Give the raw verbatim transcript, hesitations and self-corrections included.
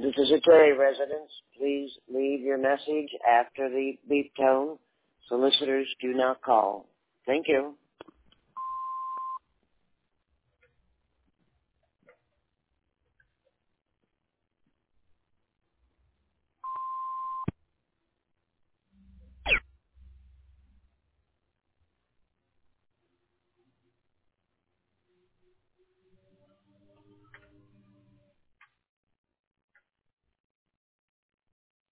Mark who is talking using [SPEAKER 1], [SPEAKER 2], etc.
[SPEAKER 1] This is a Terry residence. Please leave your message after the beep tone. Solicitors do not call. Thank you.